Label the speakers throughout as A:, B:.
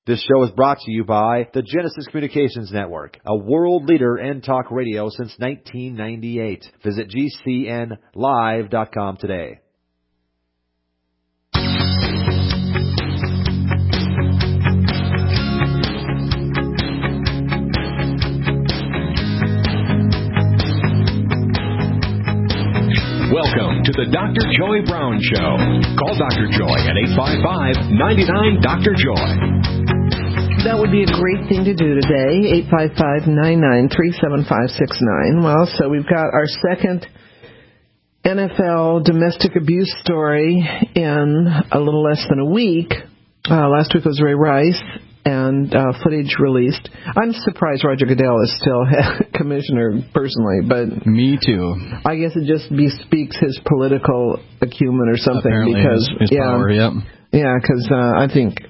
A: This show is brought to you by the Genesis Communications Network, a world leader in talk radio since 1998. Visit GCNlive.com today.
B: Welcome to the Dr. Joy Brown Show. Call Dr. Joy at 855-99-DR-JOY.
C: That would be a great thing to do today, 855-99-37569. Well, so we've got our second NFL domestic abuse story in a little less than a week. Last week was Ray Rice, and footage released. I'm surprised Roger Goodell is still commissioner personally, but
D: me too.
C: I guess it just bespeaks his political acumen or something.
D: Apparently
C: because
D: his power, yep.
C: Yeah, because I think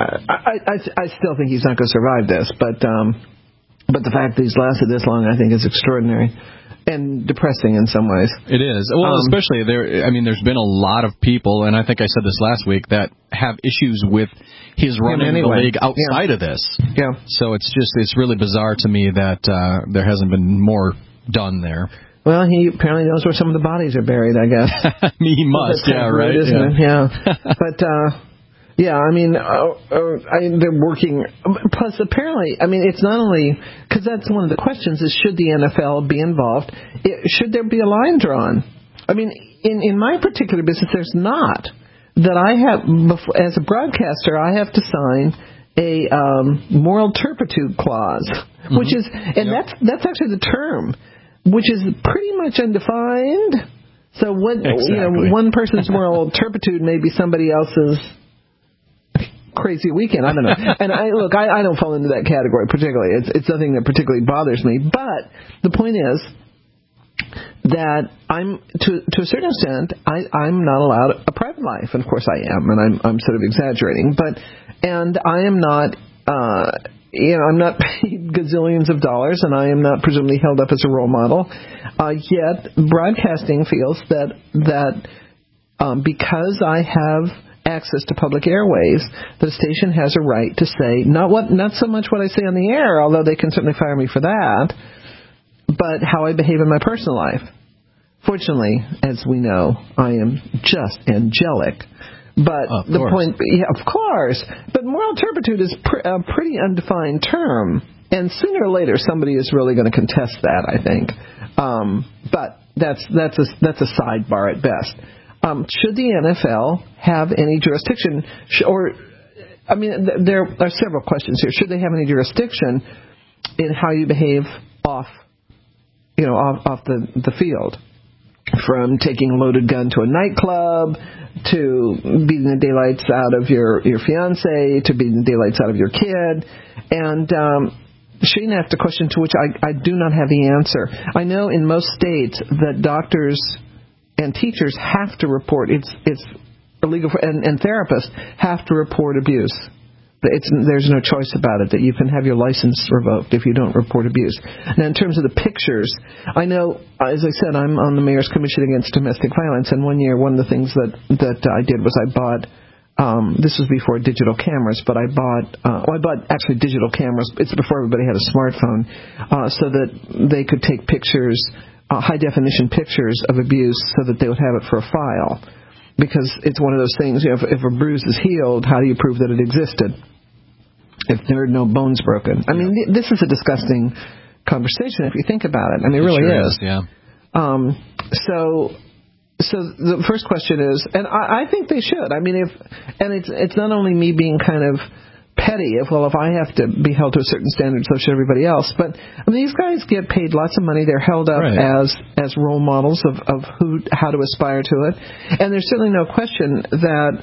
C: I still think he's not going to survive this, but the fact that he's lasted this long, I think, is extraordinary and depressing in some ways.
D: It is. Well, especially there's been a lot of people, and I think I said this last week, that have issues with his running the league outside of this.
C: Yeah.
D: So it's really bizarre to me that there hasn't been more done there.
C: Well, he apparently knows where some of the bodies are buried, I guess.
D: He must, yeah, right?
C: Isn't it? Yeah. But, yeah, they're working. Plus, apparently, it's not only, because that's one of the questions, is should the NFL be involved? Should there be a line drawn? In my particular business, there's not. That I have, as a broadcaster, I have to sign a moral turpitude clause, which is, and that's actually the term, which is pretty much undefined. So one person's moral turpitude may be somebody else's crazy weekend. I don't know. And I don't fall into that category particularly. It's nothing that particularly bothers me. But the point is that I'm to a certain extent I'm not allowed a private life, and of course I am, and I'm sort of exaggerating, and I am not I'm not paid gazillions of dollars, and I am not presumably held up as a role model. Yet broadcasting feels that because I have access to public airways, the station has a right to say not so much what I say on the air, although they can certainly fire me for that, but how I behave in my personal life. Fortunately, as we know, I am just angelic. But the point, of course. But moral turpitude is a pretty undefined term, and sooner or later somebody is really going to contest that, I think. But that's a sidebar at best. Should the NFL have any jurisdiction, there are several questions here. Should they have any jurisdiction in how you behave off the field? From taking a loaded gun to a nightclub, to beating the daylights out of your fiancé, to beating the daylights out of your kid. And Shane asked a question to which I do not have the answer. I know in most states that doctors and teachers have to report, it's illegal, and therapists have to report abuse. There's no choice about it, that you can have your license revoked if you don't report abuse. Now, in terms of the pictures, I know, as I said, I'm on the Mayor's Commission Against Domestic Violence, and one year, one of the things that I did was I bought, this was before digital cameras, but I bought actually digital cameras. It's before everybody had a smartphone, so that they could take pictures, high-definition pictures of abuse, so that they would have it for a file. Because it's one of those things, if a bruise is healed, how do you prove that it existed if there are no bones broken? This is a disgusting conversation if you think about it. It really
D: sure
C: is.
D: Yeah.
C: So the first question is, and I think they should. It's not only me being kind of petty, if I have to be held to a certain standard, so should everybody else. But these guys get paid lots of money. They're held up as role models of how to aspire to it. And there's certainly no question that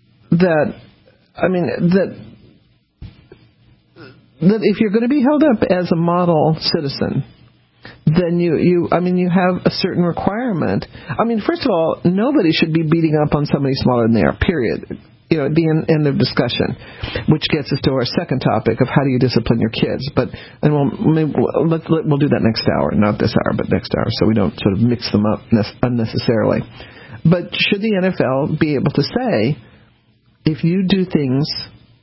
C: if you're going to be held up as a model citizen, then you have a certain requirement. First of all, nobody should be beating up on somebody smaller than they are, period. At the end of discussion, which gets us to our second topic of how do you discipline your kids. We'll do that next hour, not this hour, but next hour, so we don't sort of mix them up unnecessarily. But should the NFL be able to say, if you do things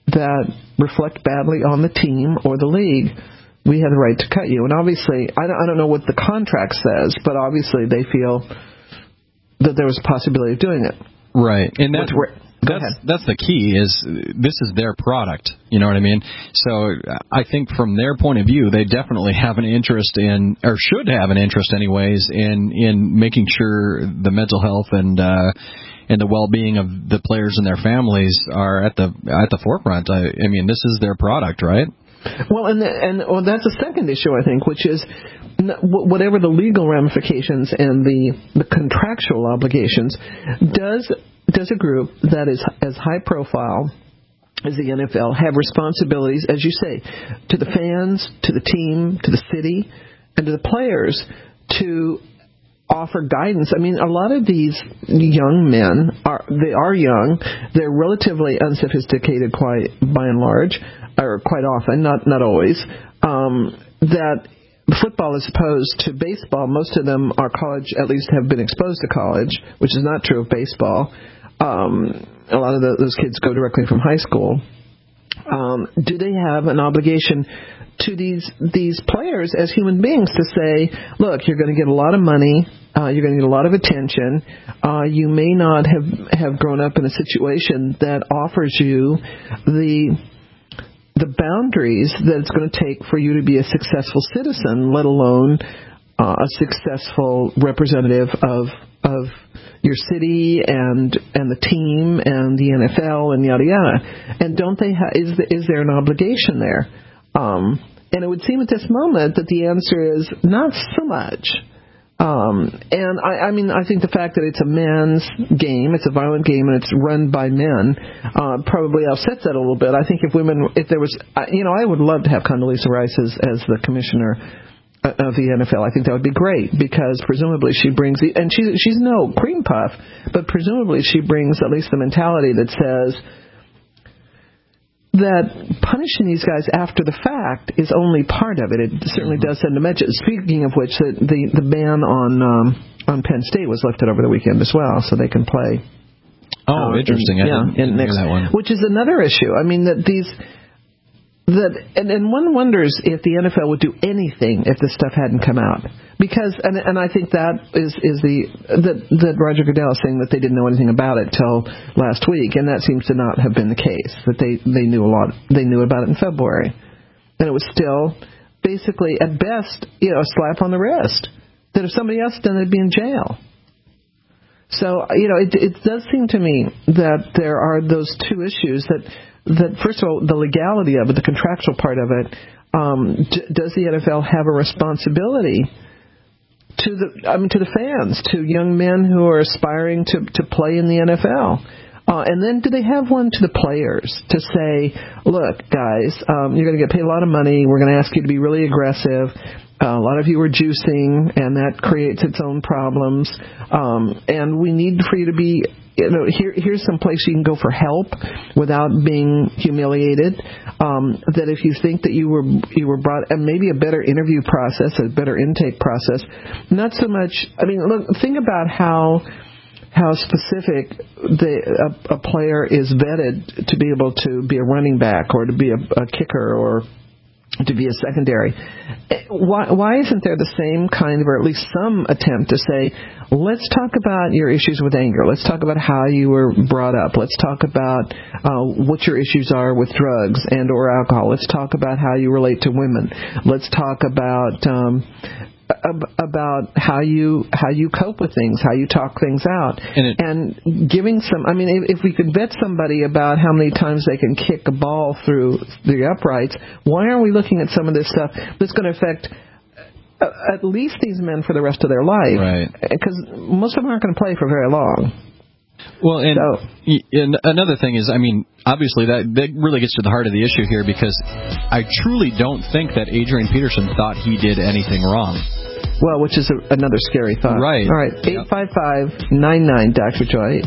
C: that reflect badly on the team or the league, we have the right to cut you. And obviously, I don't know what the contract says, but obviously they feel that there was a possibility of doing it.
D: Right. And that's the key, is this is their product. You know what I mean? So I think from their point of view, they definitely have an interest in, or should have an interest anyways, in making sure the mental health and the well-being of the players and their families are at the forefront. I mean, this is their product, right?
C: Well, and that's a second issue, I think, which is whatever the legal ramifications and the contractual obligations, does a group that is as high profile as the NFL have responsibilities, as you say, to the fans, to the team, to the city, and to the players to offer guidance? I mean, a lot of these young men are young. They're relatively unsophisticated, by and large, or quite often, not always. That football is opposed to baseball. Most of them are college, at least have been exposed to college, which is not true of baseball. A lot of those kids go directly from high school. Do they have an obligation to these players as human beings to say, look, you're going to get a lot of money, you're going to get a lot of attention, you may not have grown up in a situation that offers you the boundaries that it's going to take for you to be a successful citizen, let alone a successful representative of your city and the team and the NFL and yada yada. And don't they is there an obligation there? And it would seem at this moment that the answer is not so much. And I mean, I think the fact that it's a men's game, it's a violent game, and it's run by men, probably offsets that a little bit. I think if there was, I would love to have Condoleezza Rice as the commissioner of the NFL. I think that would be great, because presumably she brings and she's no cream puff, but presumably she brings at least the mentality that says that punishing these guys after the fact is only part of it. It certainly does send a message. Speaking of which, the ban on Penn State was lifted over the weekend as well, so they can play.
D: Oh, interesting. I didn't hear that one.
C: Which is another issue. I mean, and one wonders if the NFL would do anything if this stuff hadn't come out, because and I think that is that Roger Goodell is saying that they didn't know anything about it till last week, and that seems to not have been the case. That they knew a lot. They knew about it in February, and it was still basically at best a slap on the wrist. That if somebody else done, they'd be in jail. So it does seem to me that there are those two issues that first of all, the legality of it, the contractual part of it, does the NFL have a responsibility to the fans, to young men who are aspiring to play in the NFL? And then do they have one to the players to say, look, guys, you're going to get paid a lot of money. We're going to ask you to be really aggressive. A lot of you are juicing, and that creates its own problems. And we need for you to be, here's some place you can go for help without being humiliated. That if you think that you were brought, and maybe a better interview process, a better intake process, not so much. I mean, look, think about how specific a player is vetted to be able to be a running back or to be a kicker or to be a secondary. Why isn't there the same kind of, or at least some attempt to say, let's talk about your issues with anger. Let's talk about how you were brought up. Let's talk about what your issues are with drugs and or alcohol. Let's talk about how you relate to women. Let's talk about how you cope with things, how you talk things out, and giving some. I mean, if we could vet somebody about how many times they can kick a ball through the uprights, why aren't we looking at some of this stuff that's going to affect at least these men for the rest of their life?
D: Right.
C: Because most of them aren't going to play for very long.
D: Well, and another thing is, I mean, obviously that really gets to the heart of the issue here, because I truly don't think that Adrian Peterson thought he did anything wrong.
C: Well, which is another scary thought.
D: Right.
C: All right, 855-99-Dr. Joy,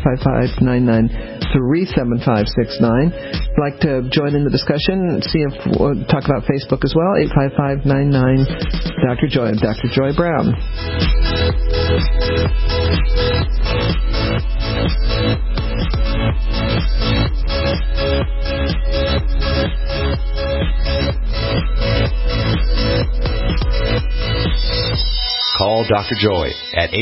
C: 855-993-7569. If you'd like to join in the discussion, see if we'll talk about Facebook as well, 855-99-Dr. Joy. I'm Dr. Joy Brown.
A: Dr. Joy at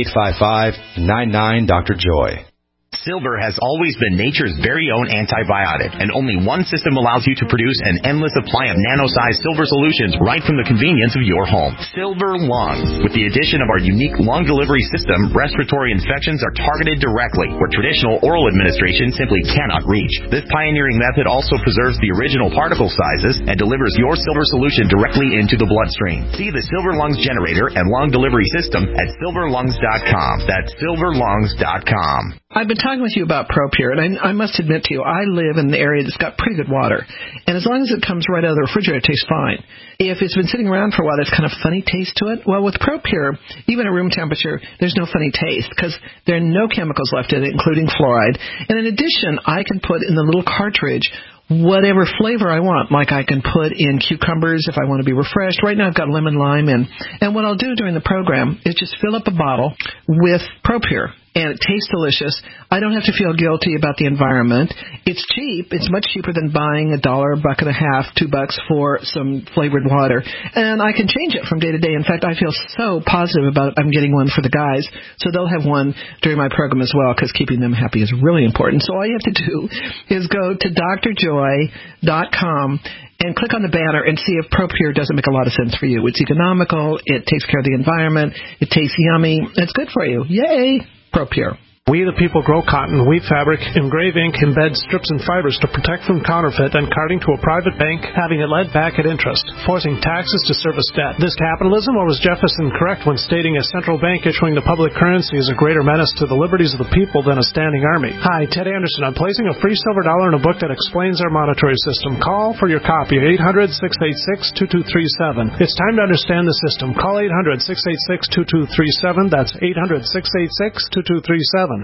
A: 855-99-DR-JOY.
E: Silver has always been nature's very own antibiotic, and only one system allows you to produce an endless supply of nano-sized silver solutions right from the convenience of your home. Silver Lungs. With the addition of our unique lung delivery system, respiratory infections are targeted directly, where traditional oral administration simply cannot reach. This pioneering method also preserves the original particle sizes and delivers your silver solution directly into the bloodstream. See the Silver Lungs generator and lung delivery system at silverlungs.com. That's silverlungs.com.
C: I've been talking with you about ProPure, and I must admit to you, I live in an area that's got pretty good water. And as long as it comes right out of the refrigerator, it tastes fine. If it's been sitting around for a while, there's kind of funny taste to it. Well, with ProPure, even at room temperature, there's no funny taste because there are no chemicals left in it, including fluoride. And in addition, I can put in the little cartridge whatever flavor I want. Like I can put in cucumbers if I want to be refreshed. Right now I've got lemon lime in. And what I'll do during the program is just fill up a bottle with ProPure. And it tastes delicious. I don't have to feel guilty about the environment. It's cheap. It's much cheaper than buying $1, $1.50, $2 for some flavored water. And I can change it from day to day. In fact, I feel so positive about I'm getting one for the guys. So they'll have one during my program as well, because keeping them happy is really important. So all you have to do is go to drjoy.com and click on the banner and see if ProPure doesn't make a lot of sense for you. It's economical. It takes care of the environment. It tastes yummy. It's good for you. Yay! ProPure.
F: We the people grow cotton, weave fabric, engrave ink, embed strips and fibers to protect from counterfeit and carting to a private bank, having it led back at interest, forcing taxes to service debt. This capitalism, or was Jefferson correct when stating a central bank issuing the public currency is a greater menace to the liberties of the people than a standing army? Hi, Ted Anderson. I'm placing a free silver dollar in a book that explains our monetary system. Call for your copy, 800-686-2237. It's time to understand the system. Call 800-686-2237. That's 800-686-2237.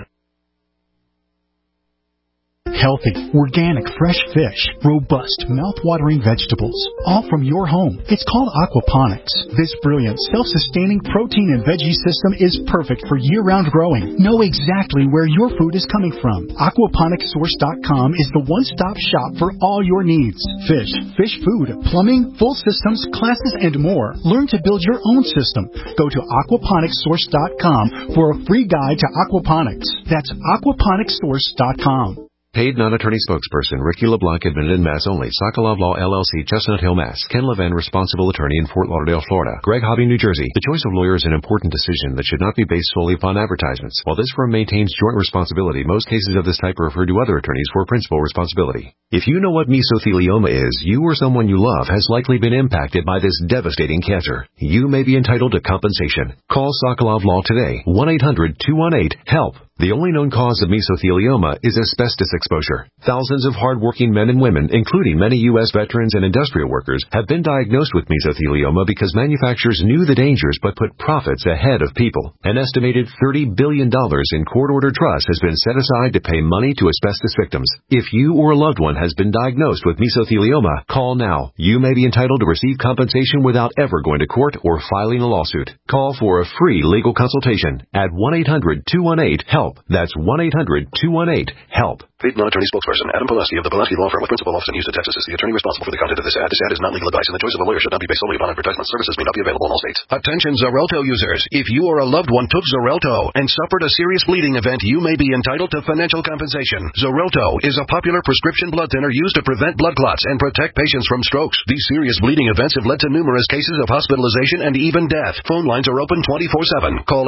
G: Healthy, organic, fresh fish, robust, mouth-watering vegetables, all from your home. It's called aquaponics. This brilliant, self-sustaining protein and veggie system is perfect for year-round growing. Know exactly where your food is coming from. Aquaponicssource.com is the one-stop shop for all your needs. Fish, fish food, plumbing, full systems, classes, and more. Learn to build your own system. Go to aquaponicssource.com for a free guide to aquaponics. That's aquaponicssource.com.
H: Paid non-attorney spokesperson Ricky LeBlanc, admitted in Mass only. Sokolov Law, LLC, Chestnut Hill, Mass. Ken Levin, responsible attorney in Fort Lauderdale, Florida. Greg Hobby, New Jersey. The choice of lawyer is an important decision that should not be based solely upon advertisements. While this firm maintains joint responsibility, most cases of this type are referred to other attorneys for principal responsibility. If you know what mesothelioma is, you or someone you love has likely been impacted by this devastating cancer. You may be entitled to compensation. Call Sokolov Law today. 1-800-218-HELP. The only known cause of mesothelioma is asbestos exposure. Thousands of hard-working men and women, including many U.S. veterans and industrial workers, have been diagnosed with mesothelioma because manufacturers knew the dangers but put profits ahead of people. An estimated $30 billion in court-ordered trust has been set aside to pay money to asbestos victims. If you or a loved one has been diagnosed with mesothelioma, call now. You may be entitled to receive compensation without ever going to court or filing a lawsuit. Call for a free legal consultation at 1-800-218-HELP. That's 1-800-218-HELP.
I: Paid non-attorney spokesperson Adam Pulaski of the Pulaski Law Firm with principal office in Houston, Texas is the attorney responsible for the content of this ad. This ad is not legal advice, and the choice of a lawyer should not be based solely upon advertisement. Services may not be available in all states.
J: Attention Xarelto users. If you or a loved one took Xarelto and suffered a serious bleeding event, you may be entitled to financial compensation. Xarelto is a popular prescription blood thinner used to prevent blood clots and protect patients from strokes. These serious bleeding events have led to numerous cases of hospitalization and even death. Phone lines are open 24/7. Call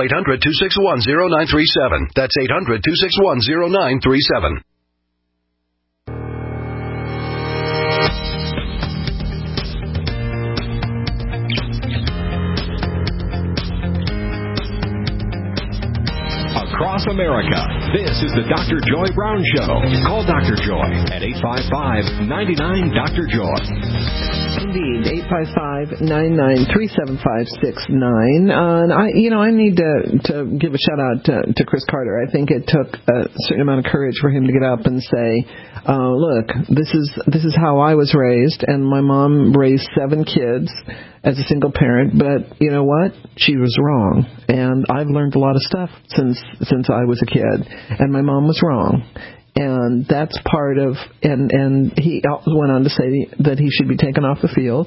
J: 800-261-0937. That's 800-261-0937.
B: Across America, this is the Dr. Joy Brown Show. Call Dr. Joy at 855-99-DR-JOY.
C: Indeed, 855-99-37569. And I need to give a shout out to Chris Carter. I think it took a certain amount of courage for him to get up and say, look, this is how I was raised, and my mom raised 7 kids as a single parent, but you know what? She was wrong. And I've learned a lot of stuff since I was a kid, and my mom was wrong. And that's part of, and he went on to say that he should be taken off the field,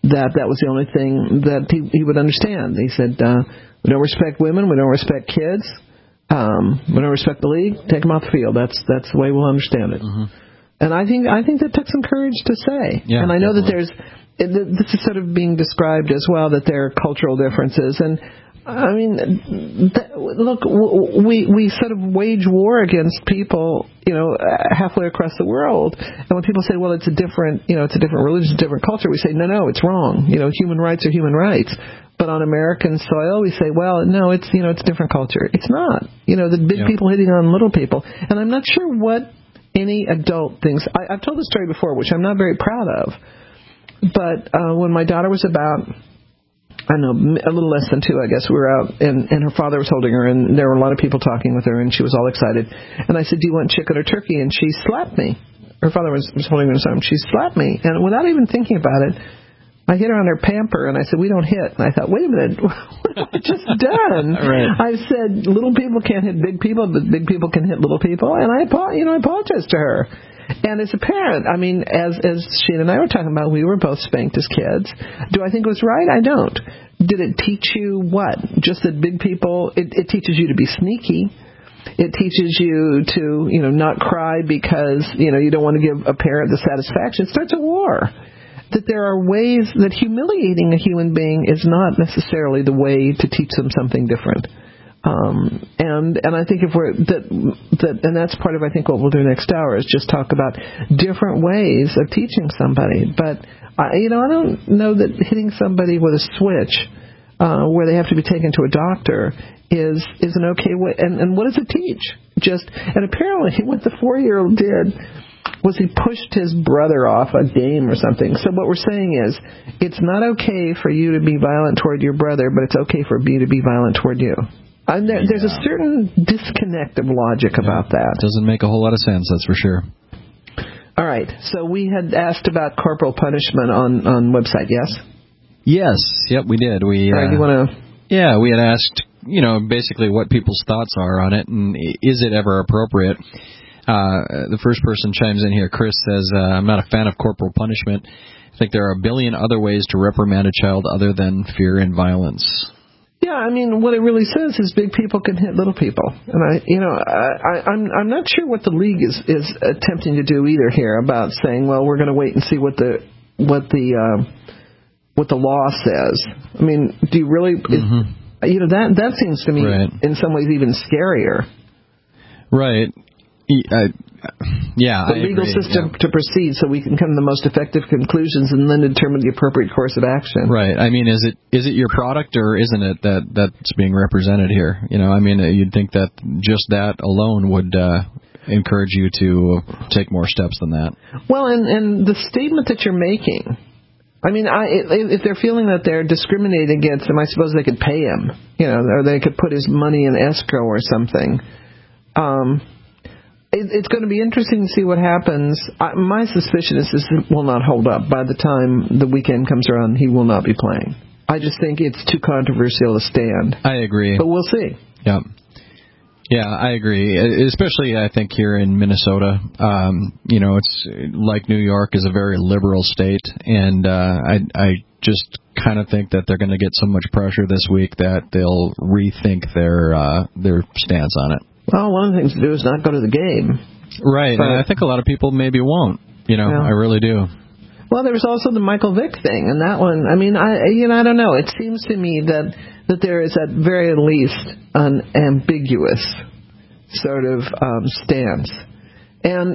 C: that was the only thing that he would understand. He said, we don't respect women, we don't respect kids, we don't respect the league, take them off the field. That's the way we'll understand it. Mm-hmm. And I think that took some courage to say. Yeah, and I know definitely. That this is sort of being described as well, that there are cultural differences. And I mean, look, we sort of wage war against people, halfway across the world. And when people say, well, it's a different religion, a different culture, we say, no, it's wrong. Human rights are human rights. But on American soil, we say, well, no, it's a different culture. It's not. The big people hitting on little people. And I'm not sure what any adult thinks. I've told this story before, which I'm not very proud of. But when my daughter was about, I don't know, a little less than 2, I guess, we were out, and her father was holding her, and there were a lot of people talking with her, and she was all excited. And I said, do you want chicken or turkey? And she slapped me. Her father was holding her in his arm. She slapped me. And without even thinking about it, I hit her on her pamper, and I said, we don't hit. And I thought, wait a minute, what have I just done? Right. I said, little people can't hit big people, but big people can hit little people. And I apologized to her. And as a parent, I mean, as Shane and I were talking about, we were both spanked as kids. Do I think it was right? I don't. Did it teach you what? Just that big people, it teaches you to be sneaky. It teaches you to, not cry because, you don't want to give a parent the satisfaction. It starts a war. That there are ways that humiliating a human being is not necessarily the way to teach them something different. And I think if we're and that's part of, I think, what we'll do next hour is just talk about different ways of teaching somebody. But I don't know that hitting somebody with a switch where they have to be taken to a doctor is an okay way. And what does it teach? And apparently what the 4-year-old did was he pushed his brother off a game or something. So what we're saying is, it's not okay for you to be violent toward your brother, but it's okay for me to be violent toward you. And there's a certain disconnect of logic about that.
D: Doesn't make a whole lot of sense, that's for sure.
C: All right. So we had asked about corporal punishment on website, yes?
D: Yes. Yep, we did.
C: All right, you want to...
D: Yeah, we had asked, basically what people's thoughts are on it, and is it ever appropriate? The first person chimes in here. Chris says, I'm not a fan of corporal punishment. I think there are a billion other ways to reprimand a child other than fear and violence.
C: Yeah, I mean, what it really says is big people can hit little people, and I'm not sure what the league is attempting to do either here about saying, well, we're going to wait and see what the law says. I mean, do you really? Mm-hmm. That seems to me in some ways even scarier.
D: Right.
C: The legal system to proceed so we can come to the most effective conclusions and then determine the appropriate course of action.
D: Right. I mean, is it your product or isn't it that's being represented here? I mean, you'd think that just that alone would encourage you to take more steps than that.
C: Well, and the statement that you're making, I mean, if they're feeling that they're discriminated against him, I suppose they could pay him, or they could put his money in escrow or something. It's going to be interesting to see what happens. My suspicion is this will not hold up. By the time the weekend comes around, he will not be playing. I just think it's too controversial to stand.
D: I agree.
C: But we'll see.
D: Yeah. Yeah, I agree. Especially, I think, here in Minnesota. It's like New York is a very liberal state, and I just kind of think that they're going to get so much pressure this week that they'll rethink their stance on it.
C: Well, one of the things to do is not go to the game.
D: Right, and I think a lot of people maybe won't. I really do.
C: Well, there was also the Michael Vick thing, and that one, I mean, I don't know. It seems to me that there is at very least an ambiguous sort of stance. And,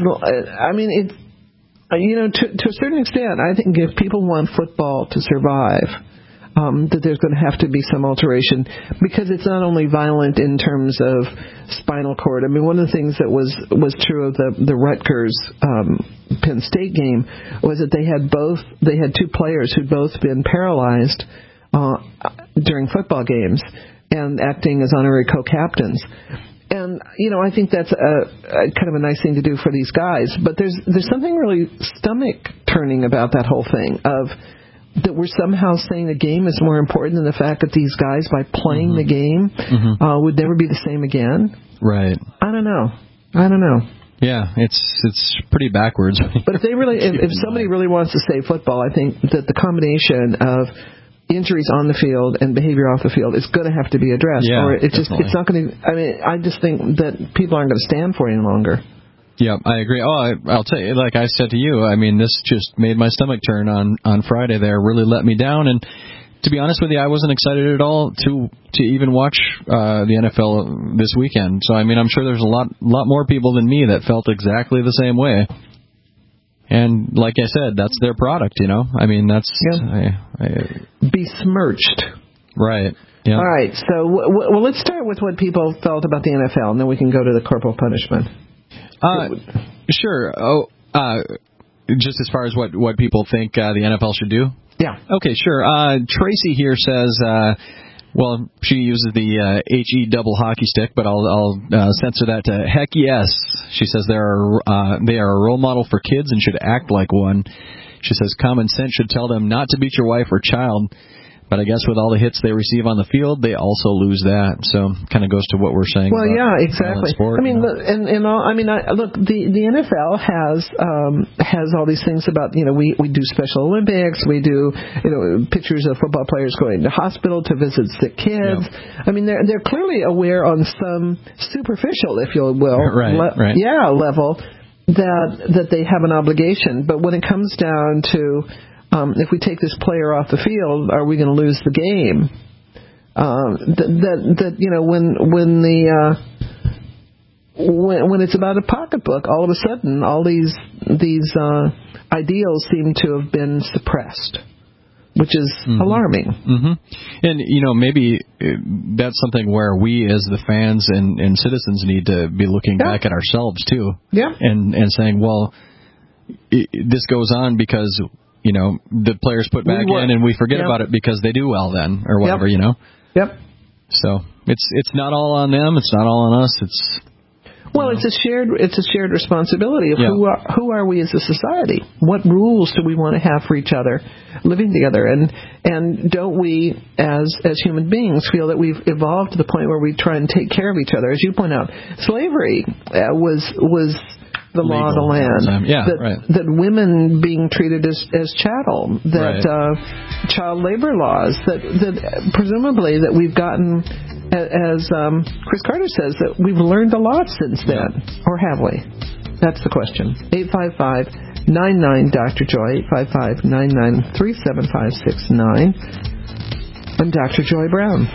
C: to a certain extent, I think if people want football to survive, that there's going to have to be some alteration, because it's not only violent in terms of spinal cord. I mean, one of the things that was true of the Rutgers Penn State game was that they had 2 players who'd both been paralyzed during football games and acting as honorary co-captains. And, I think that's a kind of a nice thing to do for these guys. But there's something really stomach-turning about that whole thing that we're somehow saying the game is more important than the fact that these guys, by playing the game, would never be the same again.
D: Right.
C: I don't know.
D: Yeah, it's pretty backwards.
C: But if somebody really wants to save football, I think that the combination of injuries on the field and behavior off the field is going to have to be addressed.
D: Yeah,
C: or it's not going to. I mean, I just think that people aren't going to stand for it any longer.
D: Yeah, I agree. Oh, I'll tell you, like I said to you, I mean, this just made my stomach turn on Friday there, really let me down. And to be honest with you, I wasn't excited at all to even watch the NFL this weekend. So, I mean, I'm sure there's a lot more people than me that felt exactly the same way. And like I said, that's their product, you know? I mean, that's...
C: besmirched.
D: Right. Yeah.
C: All right, so well, let's start with what people felt about the NFL, and then we can go to the corporal punishment.
D: Sure. Just as far as what people think the NFL should do?
C: Yeah.
D: Okay, sure. Tracy here says, well, she uses the HE double hockey stick, but I'll censor that to heck yes. She says they are a role model for kids and should act like one. She says common sense should tell them not to beat your wife or child. But I guess with all the hits they receive on the field, they also lose that. So kind of goes to what we're saying.
C: Well, yeah, exactly.
D: Sport,
C: I mean, look, look, the NFL has all these things about, you know, we do Special Olympics, we do, you know, pictures of football players going to hospital to visit sick kids. Yeah. I mean, they're clearly aware on some superficial, if you will, level that they have an obligation. But when it comes down to if we take this player off the field, are we going to lose the game? You know, when it's about a pocketbook, all of a sudden, all these ideals seem to have been suppressed, which is alarming.
D: Mm-hmm. And you know, maybe that's something where we, as the fans and citizens, need to be looking back at ourselves too.
C: Yeah.
D: And saying, well, this goes on because, you know, the players put back in and we forget about it because they do well then or whatever, you know?
C: Yep.
D: So it's not all on them. It's not all on us. It's
C: a shared responsibility of who are we as a society? What rules do we want to have for each other living together? And don't we as human beings feel that we've evolved to the point where we try and take care of each other? As you point out, slavery was the law of the land. That women being treated as chattel, that child labor laws, that presumably that we've gotten, as Chris Carter says, that we've learned a lot since then, or have we? That's the question. 855-99-Dr. Joy, 855-99-37569. I'm Dr. Joy Brown.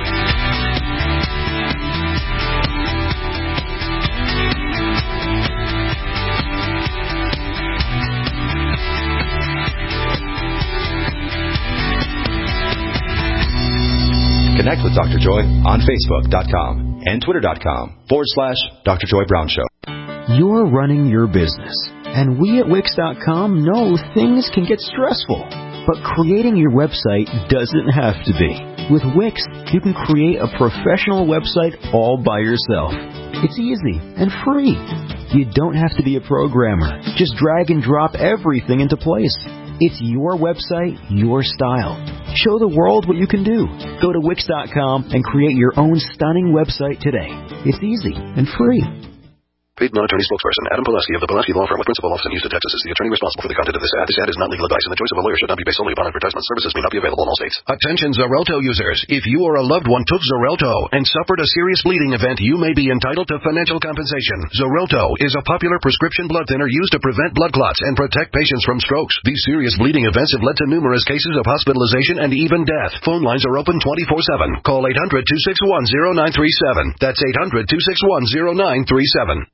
A: Connect with Dr. Joy on Facebook.com and Twitter.com/Dr. Joy Brown Show.
K: You're running your business, and we at Wix.com know things can get stressful, but creating your website doesn't have to be. With Wix, you can create a professional website all by yourself. It's easy and free. You don't have to be a programmer. Just drag and drop everything into place. It's your website, your style. Show the world what you can do. Go to Wix.com and create your own stunning website today. It's easy and free.
I: Paid non-attorney spokesperson Adam Pulaski of the Pulaski Law Firm with principal office in Houston, Texas, is the attorney responsible for the content of this ad. This ad is not legal advice, and the choice of a lawyer should not be based solely upon advertisement. Services may not be available in all states.
J: Attention Xarelto users. If you or a loved one took Xarelto and suffered a serious bleeding event, you may be entitled to financial compensation. Xarelto is a popular prescription blood thinner used to prevent blood clots and protect patients from strokes. These serious bleeding events have led to numerous cases of hospitalization and even death. Phone lines are open 24/7. Call 800-261-0937. That's 800-261-0937.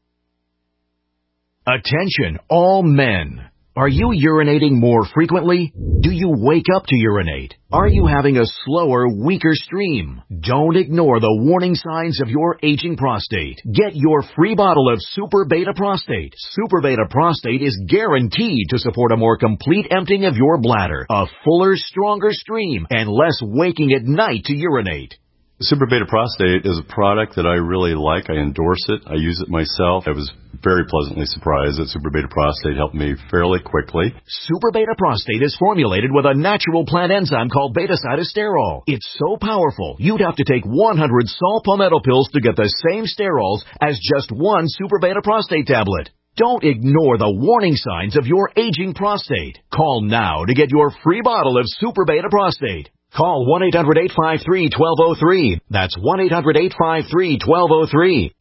K: Attention, all men. Are you urinating more frequently? Do you wake up to urinate? Are you having a slower, weaker stream? Don't ignore the warning signs of your aging prostate. Get your free bottle of Super Beta Prostate. Super Beta Prostate is guaranteed to support a more complete emptying of your bladder, a fuller, stronger stream, and less waking at night to urinate.
L: Super Beta Prostate is a product that I really like. I endorse it. I use it myself. I was very pleasantly surprised that Super Beta Prostate helped me fairly quickly.
M: Super Beta Prostate is formulated with a natural plant enzyme called beta-cytosterol. It's so powerful, you'd have to take 100 salt palmetto pills to get the same sterols as just one Super Beta Prostate tablet. Don't ignore the warning signs of your aging prostate. Call now to get your free bottle of Super Beta Prostate. Call 1-800-853-1203. That's 1-800-853-1203.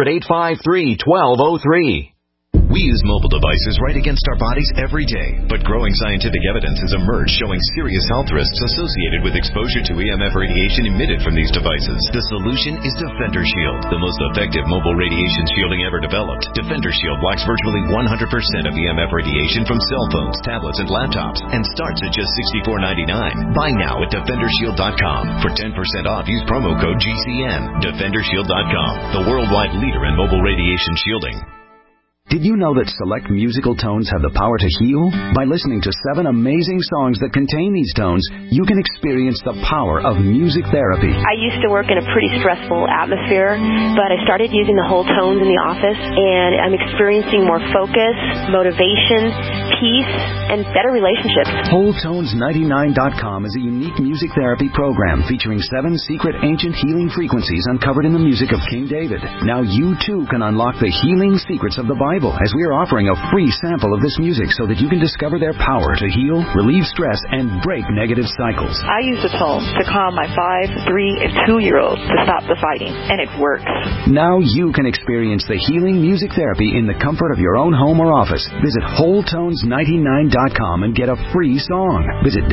M: 800-853-1203.
B: We use mobile devices right against our bodies every day, but growing scientific evidence has emerged showing serious health risks associated with exposure to EMF radiation emitted from these devices. The solution is Defender Shield, the most effective mobile radiation shielding ever developed. Defender Shield blocks virtually 100% of EMF radiation from cell phones, tablets, and laptops, and starts at just $64.99. Buy now at DefenderShield.com. For 10% off, use promo code GCN. DefenderShield.com, the worldwide leader in mobile radiation shielding.
N: Did you know that select musical tones have the power to heal? By listening to 7 amazing songs that contain these tones, you can experience the power of music therapy.
O: I used to work in a pretty stressful atmosphere, but I started using the whole tones in the office, and I'm experiencing more focus, motivation, peace, and better relationships.
N: WholeTones99.com is a unique music therapy program featuring 7 secret ancient healing frequencies uncovered in the music of King David. Now you too can unlock the healing secrets of the Bible, as we are offering a free sample of this music so that you can discover their power to heal, relieve stress, and break negative cycles.
P: I use the tones to calm my 5, 3, and 2-year-olds to stop the fighting, and it works.
N: Now you can experience the healing music therapy in the comfort of your own home or office. Visit WholeTones99.com and get a free song. Visit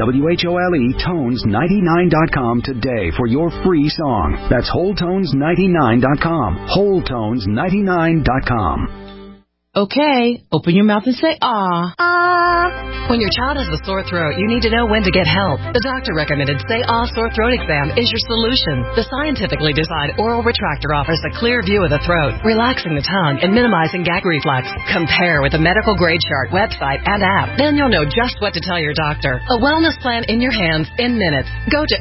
N: WHOLETones99.com today for your free song. That's WholeTones99.com. WholeTones99.com.
Q: Okay, open your mouth and say, ah. Ah. When your child has a sore throat, you need to know when to get help. The doctor recommended Say Ah Sore Throat Exam is your solution. The scientifically designed oral retractor offers a clear view of the throat, relaxing the tongue and minimizing gag reflex. Compare with a medical grade chart, website, and app. Then you'll know just what to tell your doctor. A wellness plan in your hands in minutes. Go to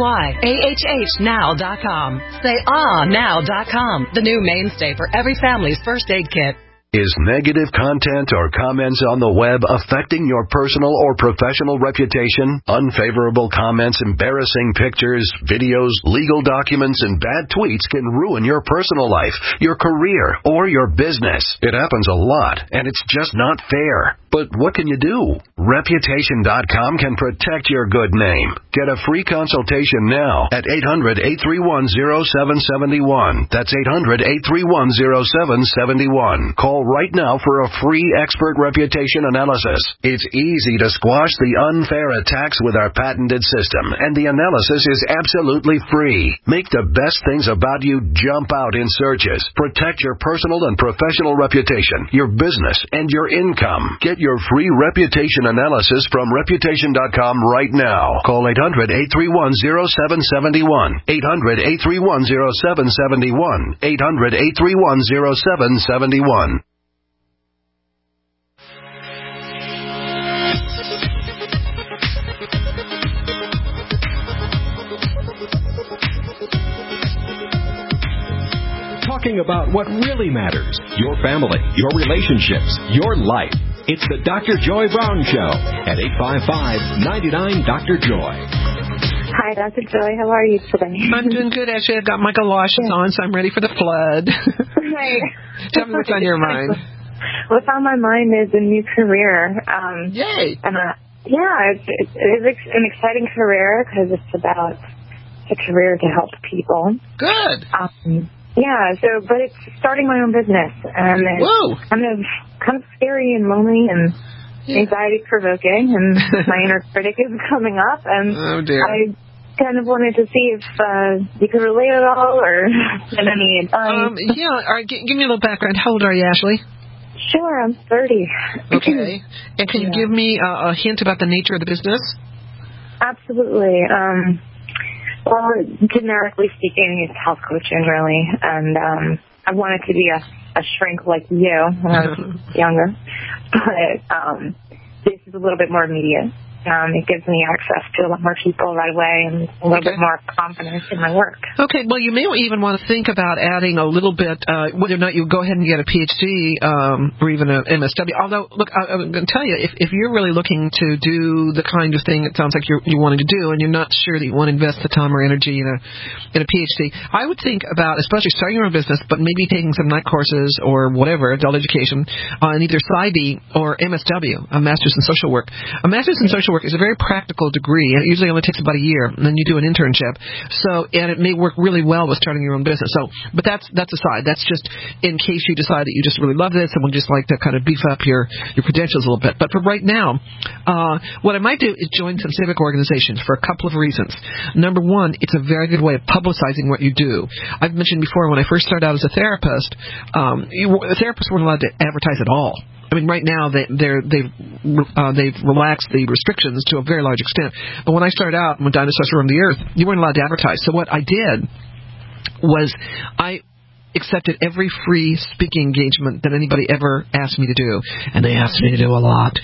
Q: SayAHHnow.com. SayAhNow.com, the new mainstay for every family's first aid kit.
J: Is negative content or comments on the web affecting your personal or professional reputation? Unfavorable comments, embarrassing pictures, videos, legal documents, and bad tweets can ruin your personal life, your career, or your business. It happens a lot, and it's just not fair. But what can you do? Reputation.com can protect your good name. Get a free consultation now at 800-831-0771. That's 800-831-0771. Call right now for a free expert reputation analysis. It's easy to squash the unfair attacks with our patented system, and the analysis is absolutely free. Make the best things about you jump out in searches. Protect your personal and professional reputation, your business, and your income. Get your free reputation analysis from Reputation.com right now. Call 800-831-0771. 800-831-0771. 800-831-0771.
B: Talking about what really matters, your family, your relationships, your life. It's the Dr. Joy Brown Show at 855-99-DR-JOY.
R: Hi, Dr. Joy. How are you today?
C: I'm doing good. Actually, I've got my galoshes on, so I'm ready for the flood.
R: Right.
C: Tell me what's on your mind.
R: What's on my mind is a new career.
C: Yay!
R: And it is an exciting career because it's about a career to help people.
C: Good.
R: But it's starting my own business, and it's kind of scary and lonely and anxiety provoking, and my inner critic is coming up, and I kind of wanted to see if you could relate at all or get any advice.
C: All right, give me a little background. How old are you, Ashley?
R: Sure, I'm 30.
C: Okay. And can you give me a hint about the nature of the business?
R: Absolutely. Well, generically speaking, it's health coaching, really. And I wanted to be a shrink like you when I was younger. But this is a little bit more immediate. it gives me access to a lot more people right away and a little bit more confidence in my work.
C: Okay, well, you may even want to think about adding a little bit, whether or not you go ahead and get a PhD or even an MSW. Although, look, I'm going to tell you, if you're really looking to do the kind of thing it sounds like you're wanting to do, and you're not sure that you want to invest the time or energy in a PhD, I would think about, especially starting your own business, but maybe taking some night courses or whatever, adult education, in either PsyD or MSW, a Master's in Social Work. A Master's in Social Work is a very practical degree, and it usually only takes about a year, and then you do an internship. And it may work really well with starting your own business. But that's aside. That's just in case you decide that you just really love this and would just like to kind of beef up your credentials a little bit. But for right now, what I might do is join some civic organizations for a couple of reasons. Number one, it's a very good way of publicizing what you do. I've mentioned before, when I first started out as a therapist, therapists weren't allowed to advertise at all. I mean, right now they've relaxed the restrictions to a very large extent. But when I started out, when dinosaurs roamed the earth, you weren't allowed to advertise. So what I did was I accepted every free speaking engagement that anybody ever asked me to do, and they asked me to do a lot.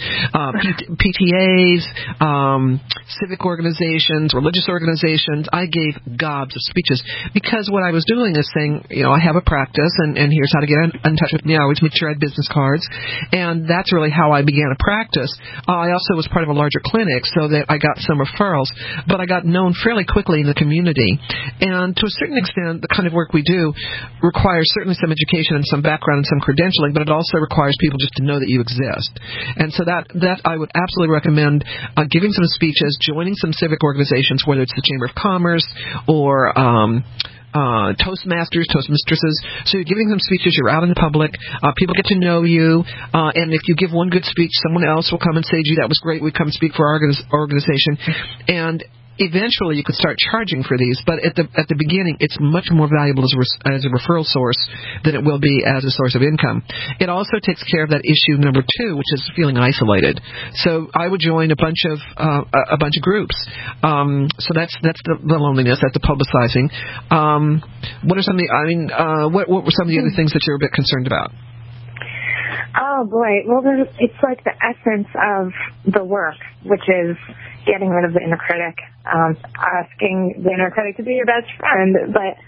C: PTAs, civic organizations, religious organizations. I gave gobs of speeches because what I was doing is saying, I have a practice, and here's how to get in touch with me. I always make sure I had business cards, and that's really how I began a practice. I also was part of a larger clinic, so that I got some referrals, but I got known fairly quickly in the community. And to a certain extent, the kind of work we do requires certainly some education and some background and some credentialing, but it also requires people just to know that you exist. And so that I would absolutely recommend giving some speeches, joining some civic organizations, whether it's the Chamber of Commerce or Toastmasters, Toastmistresses. So you're giving them speeches, you're out in the public, people get to know you, and if you give one good speech, someone else will come and say, gee, that was great, we'd come speak for our organization. And eventually you could start charging for these, but at the beginning it's much more valuable as a referral source than it will be as a source of income. It also takes care of that issue number 2, which is feeling isolated. So I would join a bunch of groups. So that's the loneliness, that's the publicizing. What are some of the what were some of the other things that you're a bit concerned about?
R: Oh boy, well it's like the essence of the work, which is getting rid of the inner critic, asking the inner critic to be your best friend. But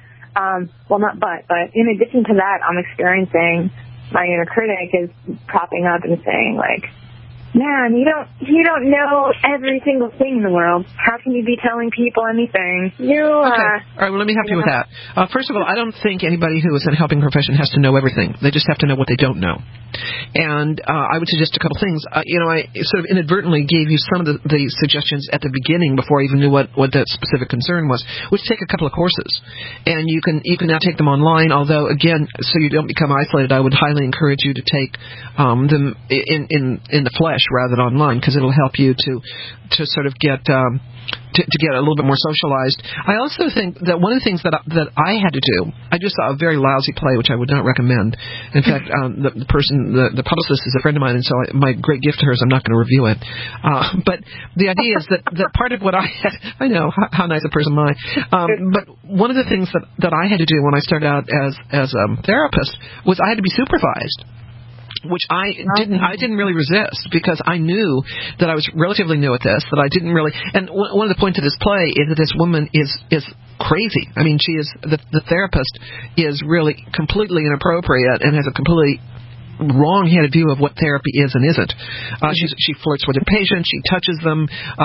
R: in addition to that, I'm experiencing my inner critic is popping up and saying, like, man, you don't know every single thing in the world. How can you be telling people anything?
C: Okay. All right, well, let me help you with that. First of all, I don't think anybody who is in a helping profession has to know everything. They just have to know what they don't know. And I would suggest a couple things. I sort of inadvertently gave you some of the suggestions at the beginning before I even knew what that specific concern was, which take a couple of courses. And you can now take them online, although, again, so you don't become isolated, I would highly encourage you to take them in the flesh rather than online, because it'll help you to sort of get to get a little bit more socialized. I also think that one of the things that I had to do, I just saw a very lousy play, which I would not recommend. In fact, the publicist is a friend of mine, and so my great gift to her is I'm not going to review it. But the idea is that part of what I know how nice a person am I. But one of the things that I had to do when I started out as a therapist was I had to be supervised, which I didn't really resist, because I knew that I was relatively new at this, that I didn't really. And one of the points of this play is that this woman is crazy. I mean, she is the therapist is really completely inappropriate and has a completely wrong-headed view of what therapy is and isn't. She flirts with her patients, she touches them,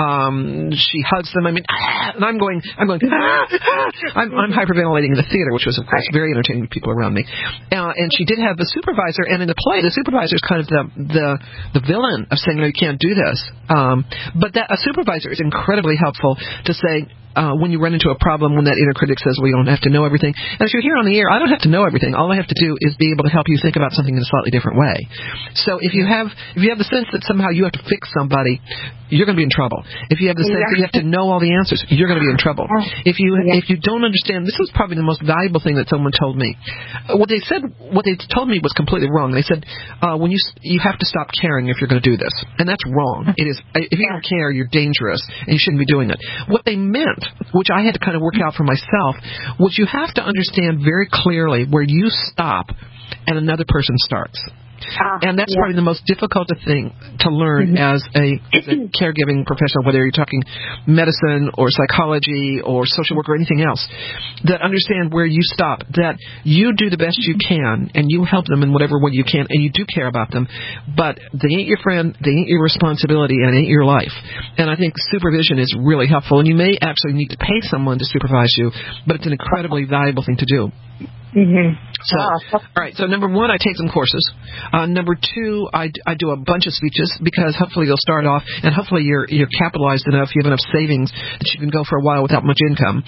C: she hugs them. I mean, and I'm hyperventilating in the theater, which was, of course, very entertaining to people around me. And she did have a supervisor, and in the play, the supervisor is kind of the villain of saying, no, you can't do this. But a supervisor is incredibly helpful to say, when you run into a problem, when that inner critic says, well, you don't have to know everything. And if you're here on the air, I don't have to know everything. All I have to do is be able to help you think about something in a slightly different way. So if you have the sense that somehow you have to fix somebody, you're going to be in trouble. If you have the sense that you have to know all the answers, you're going to be in trouble. If you don't understand, this was probably the most valuable thing that someone told me. What they told me was completely wrong. They said, when you have to stop caring if you're going to do this. And that's wrong. It is. If you don't care, you're dangerous, and you shouldn't be doing it. What they meant, which I had to kind of work out for myself, was you have to understand very clearly where you stop and another person starts. And that's probably the most difficult thing to learn as a caregiving professional, whether you're talking medicine or psychology or social work or anything else, that understand where you stop, that you do the best you can and you help them in whatever way you can, and you do care about them, but they ain't your friend, they ain't your responsibility, and it ain't your life. And I think supervision is really helpful, and you may actually need to pay someone to supervise you, but it's an incredibly valuable thing to do. So, all right. So number one, I take some courses. Number two, I do a bunch of speeches because hopefully you'll start off, and hopefully you're capitalized enough, you have enough savings that you can go for a while without much income.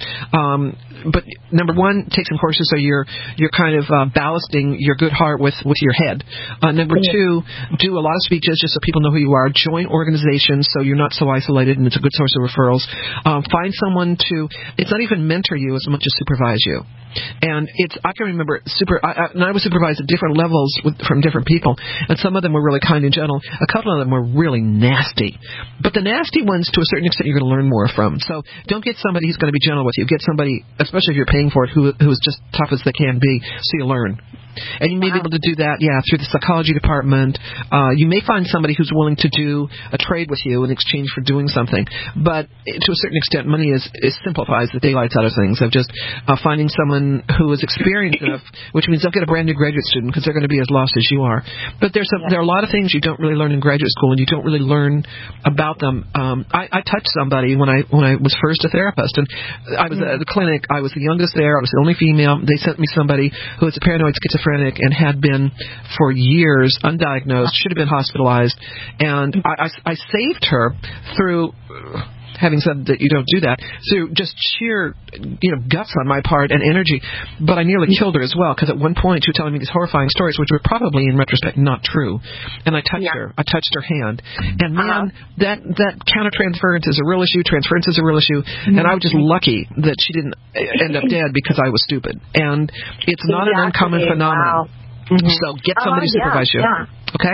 C: But number one, take some courses so you're kind of ballasting your good heart with your head. Number two, do a lot of speeches just so people know who you are. Join organizations so you're not so isolated, and it's a good source of referrals. Find someone it's not even mentor you as much as supervise you. And I can remember I was supervised at different levels from different people, and some of them were really kind and gentle. A couple of them were really nasty. But the nasty ones, to a certain extent, you're going to learn more from. So don't get somebody who's going to be gentle with you. Get somebody, especially if you're paying for it, who is just tough as they can be, so you learn. And you may be able to do that, through the psychology department. You may find somebody who's willing to do a trade with you in exchange for doing something. But to a certain extent, money simplifies the daylights out of things, of just finding someone who is experienced enough, which means they'll get a brand new graduate student because they're going to be as lost as you are. But there are a lot of things you don't really learn in graduate school, and you don't really learn about them. I touched somebody when I was first a therapist, and I was at the clinic. I was the youngest there. I was the only female. They sent me somebody who was a paranoid schizophrenic and had been for years undiagnosed, should have been hospitalized, and I saved her through, having said that you don't do that, through just sheer guts on my part and energy. But I nearly killed her as well, because at one point she was telling me these horrifying stories, which were probably in retrospect not true. And I touched her. I touched her hand. And man, that countertransference is a real issue. Transference is a real issue. And I was just lucky that she didn't end up dead because I was stupid. And it's not an uncommon phenomenon. So get somebody to supervise you. Okay?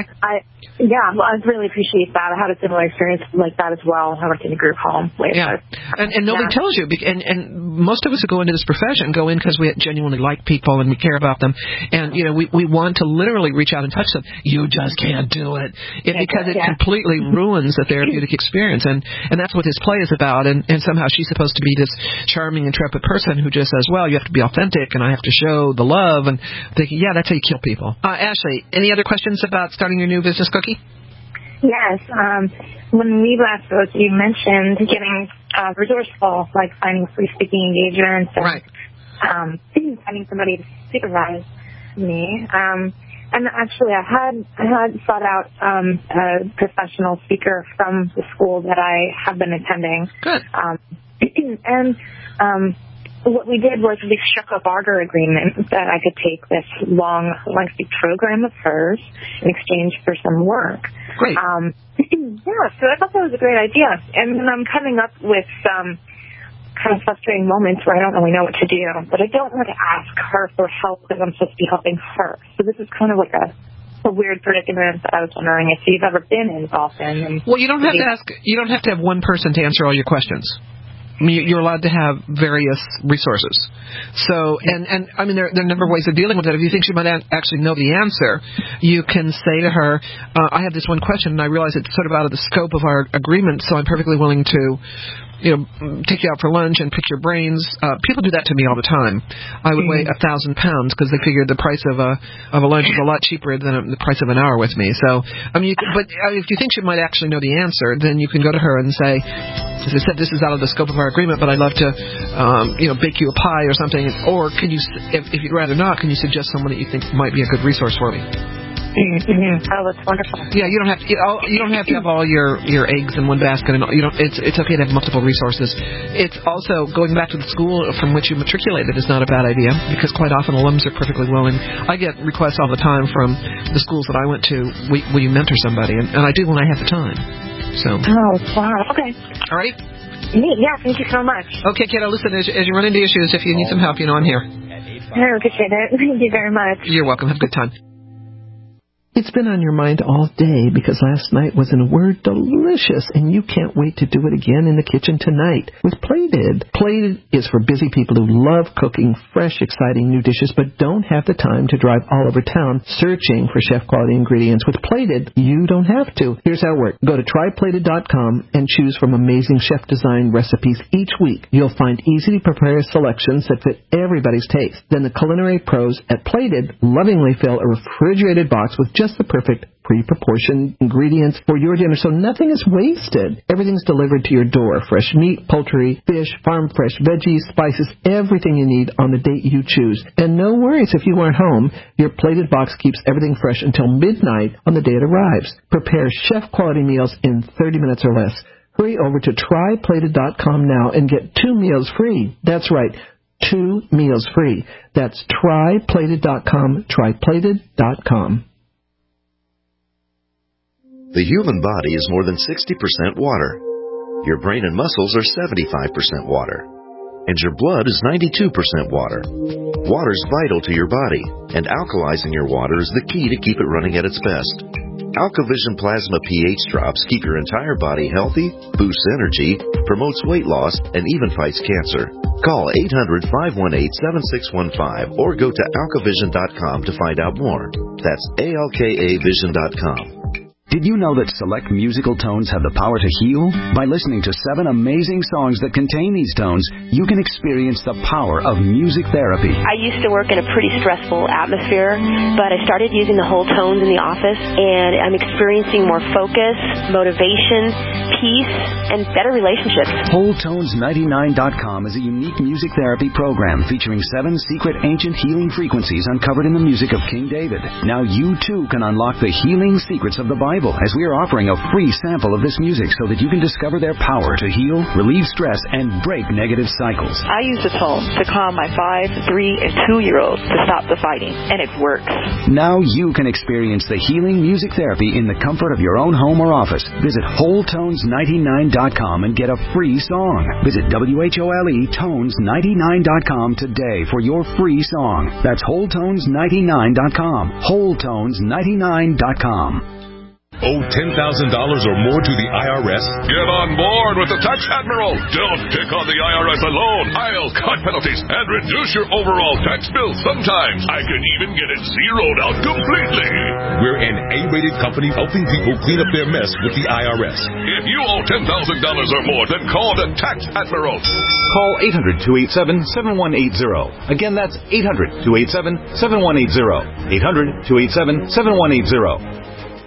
R: I really appreciate that. I had a similar experience like that as well. I worked in a group home.
C: And nobody tells you. And most of us who go into this profession go in because we genuinely like people and we care about them. And, we want to literally reach out and touch them. You just can't do it. Because it completely ruins the therapeutic experience. And that's what this play is about. And somehow she's supposed to be this charming, intrepid person who just says, well, you have to be authentic and I have to show the love. And thinking, that's how you kill people. Ashley, any other questions about starting your new business, Cookie?
R: Yes. When we last spoke, you mentioned getting resourceful, like finding free-speaking engagements and finding somebody to supervise me. And actually, I had sought out a professional speaker from the school that I have been attending.
C: Good.
R: What we did was we struck a barter agreement that I could take this long, lengthy program of hers in exchange for some work.
C: Great.
R: So I thought that was a great idea. And then I'm coming up with some kind of frustrating moments where I don't really know what to do, but I don't want to ask her for help because I'm supposed to be helping her. So this is kind of like a weird predicament that I was wondering if you've ever been involved in.
C: Well, you don't have to ask. You don't have to have one person to answer all your questions. I mean, you're allowed to have various resources. So, and I mean, there are a number of ways of dealing with it. If you think she might actually know the answer, you can say to her, I have this one question, and I realize it's sort of out of the scope of our agreement, so I'm perfectly willing to take you out for lunch and pick your brains. People do that to me all the time. I would weigh 1,000 pounds because they figured the price of a lunch is a lot cheaper than the price of an hour with me. So, I mean, but if you think she might actually know the answer, then you can go to her and say, as I said, this is out of the scope of our agreement, but I'd love to, bake you a pie or something. Or can you, if you'd rather not, can you suggest someone that you think might be a good resource for me?
R: Oh, that's wonderful.
C: Yeah, you don't have to have all your eggs in one basket, and it's okay to have multiple resources. It's also going back to the school from which you matriculated is not a bad idea, because quite often alums are perfectly willing. I get requests all the time from the schools that I went to. Will you mentor somebody? And I do when I have the time. So.
R: Oh, wow. Okay.
C: All right.
R: Yeah, thank you so much.
C: Okay, kiddo, listen, as you run into issues, if you need some help, I'm here.
R: I appreciate it. Thank you very much.
C: You're welcome. Have a good time. It's been on your mind all day because last night was, in a word, delicious, and you can't wait to do it again in the kitchen tonight with Plated. Plated is for busy people who love cooking fresh, exciting new dishes but don't have the time to drive all over town searching for chef-quality ingredients. With Plated, you don't have to. Here's how it works. Go to tryplated.com and choose from amazing chef-designed recipes each week. You'll find easy-to-prepare selections that fit everybody's taste. Then the culinary pros at Plated lovingly fill a refrigerated box with just the perfect pre-proportioned ingredients for your dinner, so nothing is wasted. Everything's delivered to your door. Fresh meat, poultry, fish, farm-fresh veggies, spices, everything you need on the date you choose. And no worries if you aren't home. Your Plated box keeps everything fresh until midnight on the day it arrives. Prepare chef-quality meals in 30 minutes or less. Hurry over to tryplated.com now and get 2 meals free. That's right, 2 meals free. That's tryplated.com, tryplated.com.
S: The human body is more than 60% water. Your brain and muscles are 75% water. And your blood is 92% water. Water is vital to your body, and alkalizing your water is the key to keep it running at its best. AlkaVision Plasma pH drops keep your entire body healthy, boosts energy, promotes weight loss, and even fights cancer. Call 800-518-7615 or go to alkavision.com to find out more. That's ALKAvision.com.
N: Did you know that select musical tones have the power to heal? By listening to 7 amazing songs that contain these tones, you can experience the power of music therapy.
O: I used to work in a pretty stressful atmosphere, but I started using the whole tones in the office, and I'm experiencing more focus, motivation, peace, and better relationships.
N: WholeTones99.com is a unique music therapy program featuring 7 secret ancient healing frequencies uncovered in the music of King David. Now you too can unlock the healing secrets of the Bible, as we are offering a free sample of this music so that you can discover their power to heal, relieve stress, and break negative cycles.
P: I use the tones to calm my 5, 3, and 2-year-olds to stop the fighting, and it works.
N: Now you can experience the healing music therapy in the comfort of your own home or office. Visit WholeTones99.com and get a free song. Visit WHOLETones99.com today for your free song. That's WholeTones99.com. WholeTones99.com.
T: Owe $10,000 or more to the IRS? Get on board with the Tax Admiral. Don't pick on the IRS alone. I'll cut penalties and reduce your overall tax bill. Sometimes I can even get it zeroed out completely. We're an A-rated company helping people clean up their mess with the IRS. If you owe $10,000 or more, then call the Tax Admiral.
M: Call 800-287-7180. Again, that's 800-287-7180. 800-287-7180.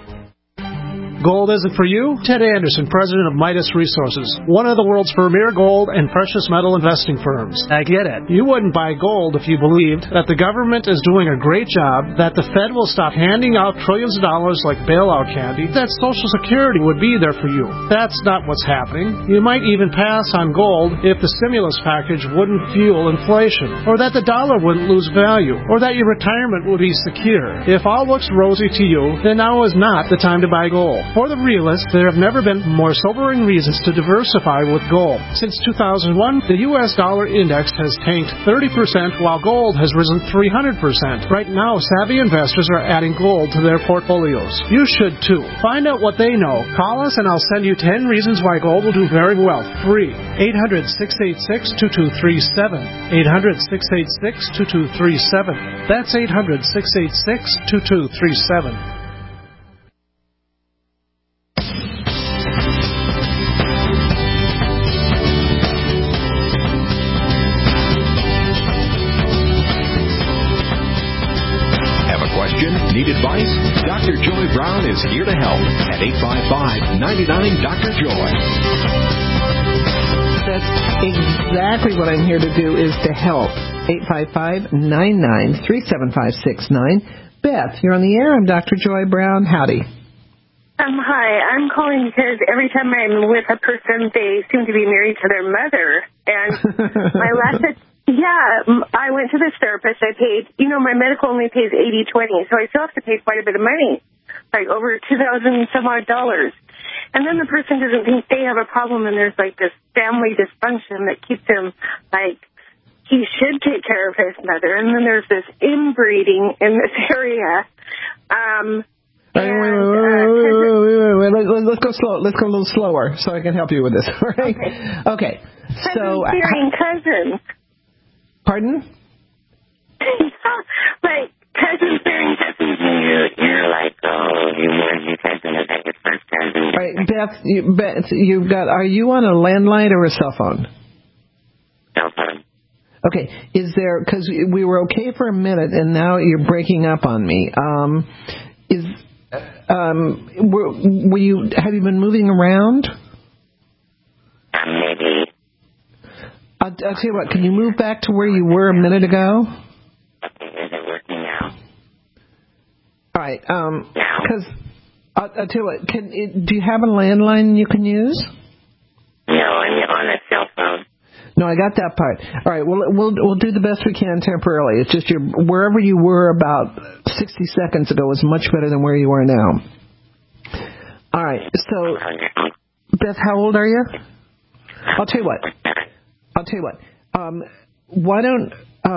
F: Gold isn't for you? Ted Anderson, president of Midas Resources, one of the world's premier gold and precious metal investing firms. I get it. You wouldn't buy gold if you believed that the government is doing a great job, that the Fed will stop handing out trillions of dollars like bailout candy, that Social Security would be there for you. That's not what's happening. You might even pass on gold if the stimulus package wouldn't fuel inflation, or that the dollar wouldn't lose value, or that your retirement would be secure. If all looks rosy to you, then now is not the time to buy gold. For the realist, there have never been more sobering reasons to diversify with gold. Since 2001, the U.S. dollar index has tanked 30%, while gold has risen 300%. Right now, savvy investors are adding gold to their portfolios. You should too. Find out what they know. Call us and I'll send you 10 reasons why gold will do very well. Free. 800-686-2237. 800-686-2237. That's 800-686-2237.
B: Need advice? Dr. Joy Brown is here to help at 855-99-Dr. Joy.
C: That's exactly what I'm here to do, is to help. 855-99-37569. Beth, you're on the air. I'm Dr. Joy Brown. Howdy.
U: Hi. I'm calling because every time I'm with a person, they seem to be married to their mother. And my last... Yeah, I went to this therapist. I paid, my medical only pays $80.20, so I still have to pay quite a bit of money, like over $2,000 some odd. And then the person doesn't think they have a problem, and there's like this family dysfunction that keeps him like he should take care of his mother. And then there's this inbreeding in this area.
C: Let's go slow. Let's go a little slower so I can help you with this. All right? Okay. So,
U: cousins.
C: Pardon?
U: Like cousins bearing cousins, and you're like, oh, you married your cousin. Is that your first cousin?
C: All right, Beth, you've got. Are you on a landline or a cell phone?
U: Cell phone.
C: Okay. Is there? Because we were okay for a minute, and now you're breaking up on me. Were you? Have you been moving around?
U: Maybe.
C: I'll tell you what. Can you move back to where you were a minute ago?
U: Okay. Is it working now?
C: All right. Because I'll tell you what. Do you have a landline you can use?
U: No, I'm on a cell phone.
C: No, I got that part. All right, we'll do the best we can temporarily. It's just wherever you were about 60 seconds ago was much better than where you are now. All right, so Beth, how old are you? I'll tell you what. Why don't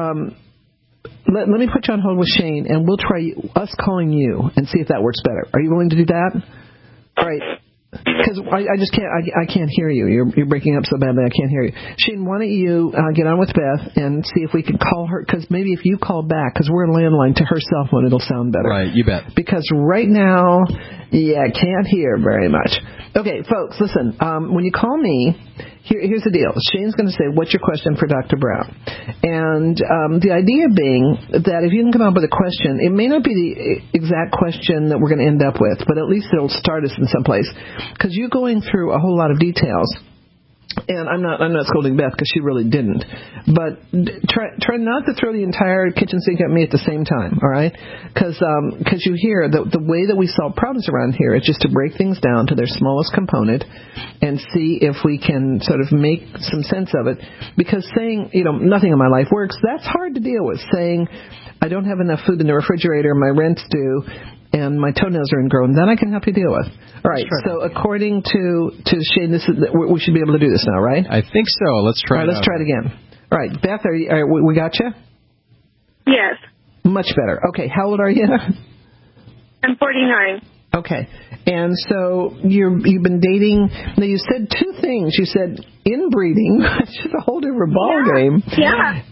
C: let me put you on hold with Shane, and we'll try us calling you and see if that works better. Are you willing to do that? All right. Because I just can't. I can't hear you. You're breaking up so badly. I can't hear you. Shane, why don't you get on with Beth and see if we can call her? Because maybe if you call back, because we're a landline, to her cell phone, it'll sound better.
D: Right, you bet.
C: Because right now, I can't hear very much. Okay, folks, listen. When you call me, here's the deal. Shane's going to say, "What's your question for Dr. Brown?" And the idea being that if you can come up with a question, it may not be the exact question that we're going to end up with, but at least it'll start us in some place. Because you're going through a whole lot of details, and I'm not scolding Beth because she really didn't. But try not to throw the entire kitchen sink at me at the same time, all right? Because you hear the way that we solve problems around here is just to break things down to their smallest component and see if we can sort of make some sense of it. Because saying, nothing in my life works, that's hard to deal with. Saying, I don't have enough food in the refrigerator, my rent's due, and my toenails are ingrown, then I can help you deal with. All right, so according to Shane, we should be able to do this now, right?
D: I think so. Let's try it.
C: Let's try it again. All right, Beth, we got you?
U: Yes.
C: Much better. Okay, how old are you?
U: I'm 49.
C: Okay, and so you've been dating. Now you said two things. You said inbreeding, which is a whole different ballgame.
U: Yeah.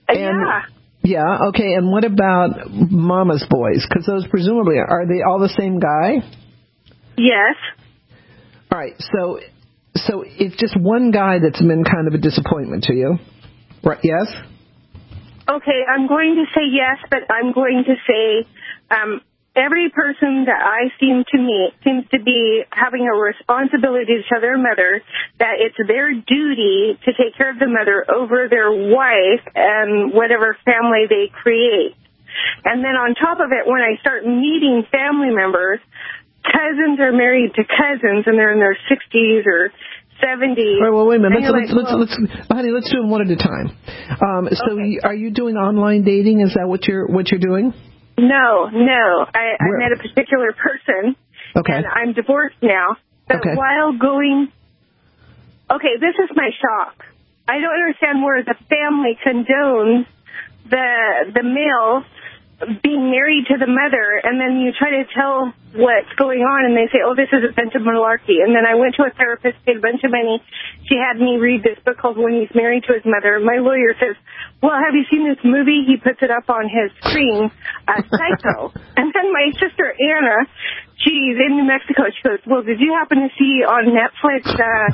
C: Yeah, okay, and what about mama's boys? Because those presumably, are they all the same guy?
U: Yes.
C: All right, so it's just one guy that's been kind of a disappointment to you, right? Yes?
U: Okay, I'm going to say yes, but I'm going to say every person that I seem to meet seems to be having a responsibility to their mother, that it's their duty to take care of the mother over their wife and whatever family they create. And then on top of it, when I start meeting family members, cousins are married to cousins and they're in their 60s or 70s.
C: All right, well, wait a minute. Let's do them one at a time. So are you doing online dating? Is that what you're doing?
U: No. I met a particular person, and I'm divorced now. But while going... Okay, this is my shock. I don't understand where the family condones the male being married to the mother, and then you try to tell what's going on, and they say, this is a bunch of malarkey. And then I went to a therapist, paid a bunch of money. She had me read this book called When He's Married to His Mother. My lawyer says, well, have you seen this movie? He puts it up on his screen, Psycho. And then my sister, Anna, she's in New Mexico. She goes, well, did you happen to see on Netflix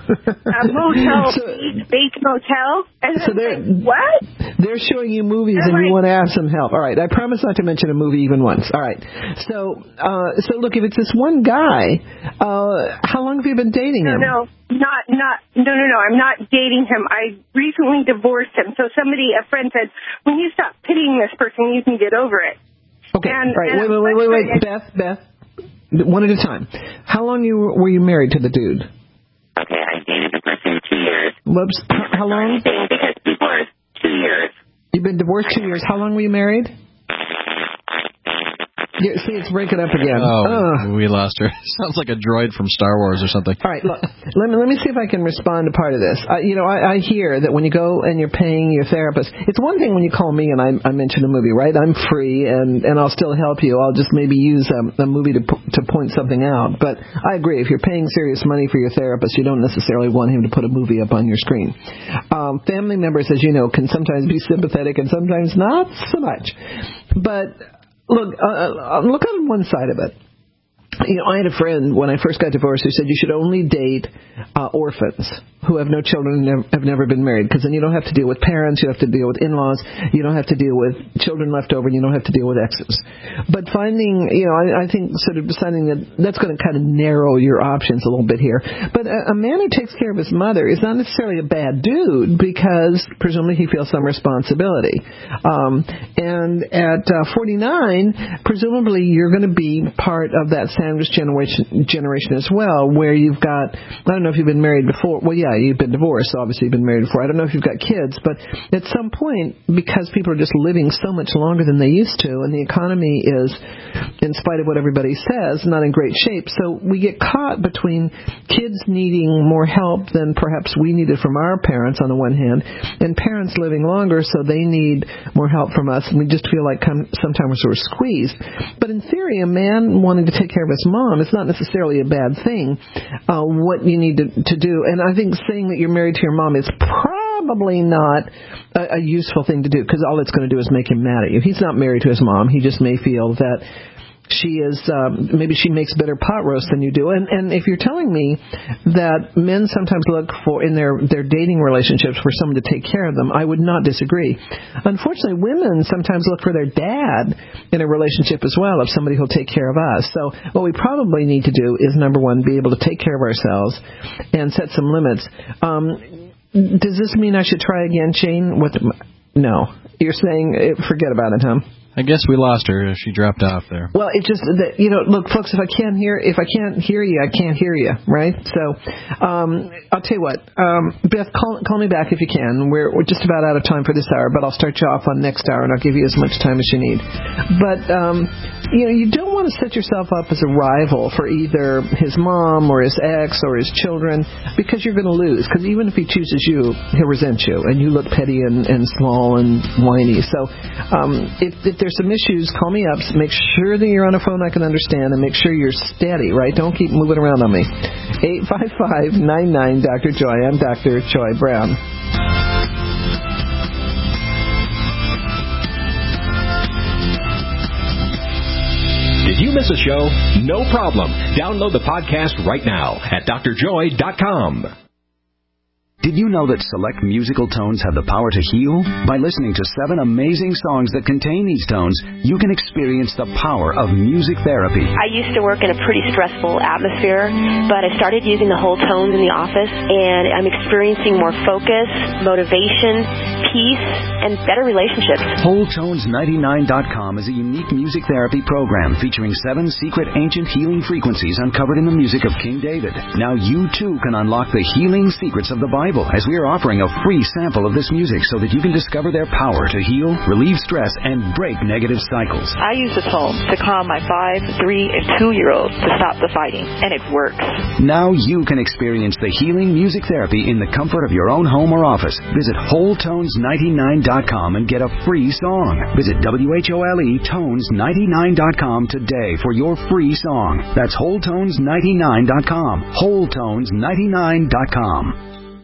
U: Bates Motel? And so like, what?
C: They're showing you movies and you want to ask some help. All right, I promise not to mention a movie even once. All right. So look, if it's this one guy, how long have you been dating him?
U: No, I'm not dating him. I recently divorced him. So a friend said, when you stop pitying this person, you can get over it.
C: Okay, wait. Beth, one at a time. How long were you married to the dude?
U: Okay, I dated the person 2 years.
C: Whoops, how long?
U: Because divorced 2 years.
C: You've been divorced 2 years. How long were you married? See, it's breaking up again.
D: We lost her. Sounds like a droid from Star Wars or something.
C: All right, look, let me see if I can respond to part of this. I hear that when you go and you're paying your therapist, it's one thing when you call me and I mention a movie, right? I'm free and I'll still help you. I'll just maybe use a movie to point something out. But I agree, if you're paying serious money for your therapist, you don't necessarily want him to put a movie up on your screen. Family members, as you know, can sometimes be sympathetic and sometimes not so much. But look on one side of it. I had a friend when I first got divorced who said you should only date orphans who have no children and have never been married, because then you don't have to deal with parents, you have to deal with in-laws, you don't have to deal with children left over, and you don't have to deal with exes. But finding, I think sort of deciding that's going to kind of narrow your options a little bit here. But a man who takes care of his mother is not necessarily a bad dude, because presumably he feels some responsibility. And at 49, presumably you're going to be part of that sandwich generation as well, where you've got, I don't know if you've been married before. Well, yeah, you've been divorced, so obviously you've been married before. I don't know if you've got kids, but at some point, because people are just living so much longer than they used to, and the economy is, in spite of what everybody says, not in great shape, so we get caught between kids needing more help than perhaps we needed from our parents on the one hand, and parents living longer, so they need more help from us, and we just feel like sometimes we're sort of squeezed. But in theory, a man wanting to take care of his mom is not necessarily a bad thing. What you need to do, and I think saying that you're married to your mom is probably not a useful thing to do, because all it's going to do is make him mad at you. He's not married to his mom. He just may feel that she is, maybe she makes better pot roast than you do. And if you're telling me that men sometimes look for, in their dating relationships, for someone to take care of them, I would not disagree. Unfortunately, women sometimes look for their dad in a relationship as well, of somebody who'll take care of us. So what we probably need to do is, number one, be able to take care of ourselves and set some limits. Does this mean I should try again, Shane? No. You're saying forget about it, huh?
D: I guess we lost her. She dropped off there.
C: Well, it just, look, folks, if I can't hear you, I can't hear you, right? So, I'll tell you what, Beth, call me back if you can. We're just about out of time for this hour, but I'll start you off on next hour, and I'll give you as much time as you need. But, you don't want to set yourself up as a rival for either his mom or his ex or his children, because you're going to lose. Because even if he chooses you, he'll resent you, and you look petty and small and whiny. So, if there's some issues, call me up. Make sure that you're on a phone I can understand, and make sure you're steady, right? Don't keep moving around on me. 855-99-Dr. Joy. I'm Dr. Joy Brown.
E: Did you miss a show? No problem. Download the podcast right now at drjoy.com.
N: Did you know that select musical tones have the power to heal? By listening to 7 amazing songs that contain these tones, you can experience the power of music therapy.
O: I used to work in a pretty stressful atmosphere, but I started using the whole tones in the office, and I'm experiencing more focus, motivation, peace, and better relationships.
N: WholeTones99.com is a unique music therapy program featuring 7 secret ancient healing frequencies uncovered in the music of King David. Now you too can unlock the healing secrets of the Bible, as we are offering a free sample of this music so that you can discover their power to heal, relieve stress, and break negative cycles.
P: I use the tones to calm my 5, 3, and 2-year-olds to stop the fighting, and it works. Now you can experience the healing music therapy in the comfort of your own home or office. Visit WholeTones99.com and get a free song. Visit WHOLETones99.com today for your free song. That's WholeTones99.com. WholeTones99.com.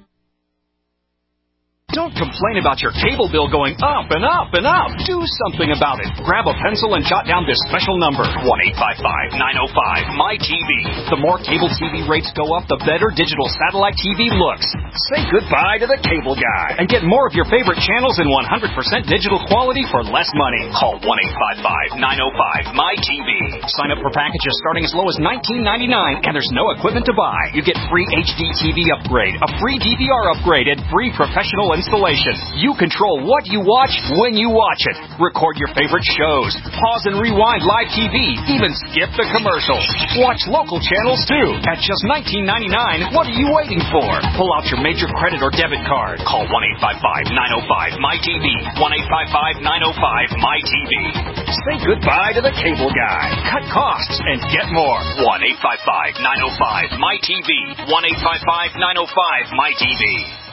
V: Don't complain about your cable bill going up and up and up. Do something about it. Grab a pencil and jot down this special number, 1-855-905-MY-TV. The more cable TV rates go up, the better digital satellite TV looks. Say goodbye to the cable guy and get more of your favorite channels in 100% digital quality for less money. Call 1-855-905-MY-TV. Sign up for packages starting as low as $19.99, and there's no equipment to buy. You get free HD TV upgrade, a free DVR upgrade, and free professional installation. You control what you watch when you watch it. Record your favorite shows. Pause and rewind live TV. Even skip the commercials. Watch local channels too. At just $19.99, what are you waiting for? Pull out your major credit or debit card. Call 1-855-905-MyTV. 1-855-905-MyTV. Say goodbye to the cable guy. Cut costs and get more. 1-855-905-MyTV. 1-855-905-MyTV.